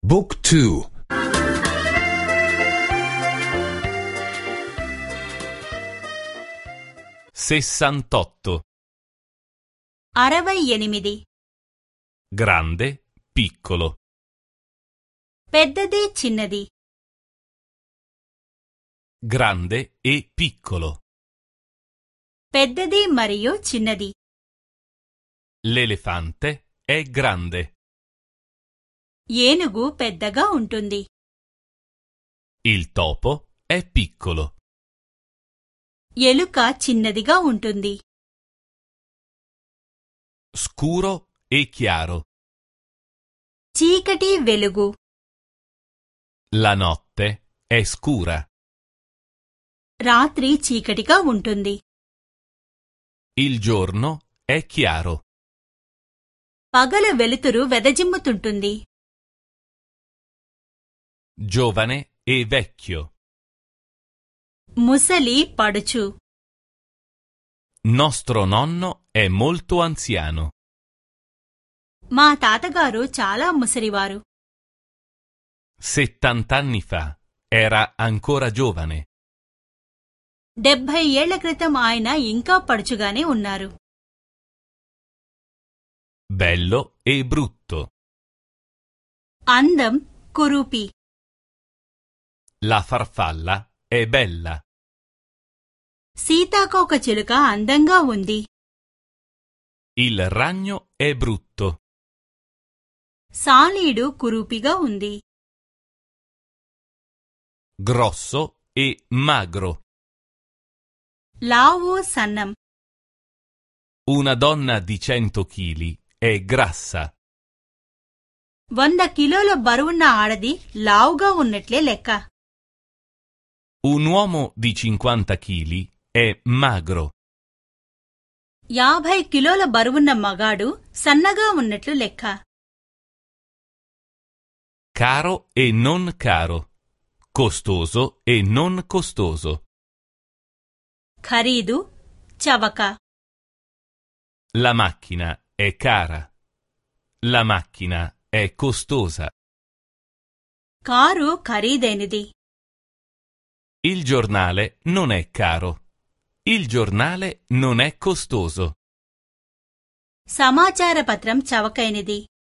Book 2. 68. 68. Grande, piccolo. పెద్దది చిన్నది. Grande e piccolo. పెద్దది మరియు చిన్నది. L'elefante è grande. ఏనుగు పెద్దగా ఉంటుంది. Il topo è piccolo. ఎలుక చిన్నదిగా ఉంటుంది. Scuro e chiaro. చీకటి వెలుగు. La notte è scura. రాత్రి చీకటిగా ఉంటుంది. Il giorno è chiaro. పగలు వెలుతురు వెదజిమ్ముతుంటుంది. Giovane e vecchio. ముసలి పడుచు. Nostro nonno è molto anziano. మా తాతగారు చాలా ముసలివారు. 70 anni fa era ancora giovane. 70 ఏళ్ల క్రితం ఆయన ఇంకా పడుచుగానే ఉన్నారు. Bello e brutto. అందం, కురూపి. La farfalla è bella. సీతాకోకచిలుక అందంగా ఉంది. Il ragno è brutto. సాలీడు కురూపిగా ఉంది. Grosso e magro. లావు, సన్నం. Una donna di 100 chili è grassa. 100 కిలోల బరువున్న ఆడది లావుగా ఉన్నట్లే లెక్క. Un uomo di 50 chili è magro. 50 కిలోల బరువున్న మగాడు సన్నగా ఉన్నట్లు లెక్క. Caro e non caro. Costoso e non costoso. ఖరీదు, చవక. La macchina è cara. La macchina è costosa. Car ఖరీదైనది. Il giornale non è caro. Il giornale non è costoso. సమాచార పత్రం చవకైనది.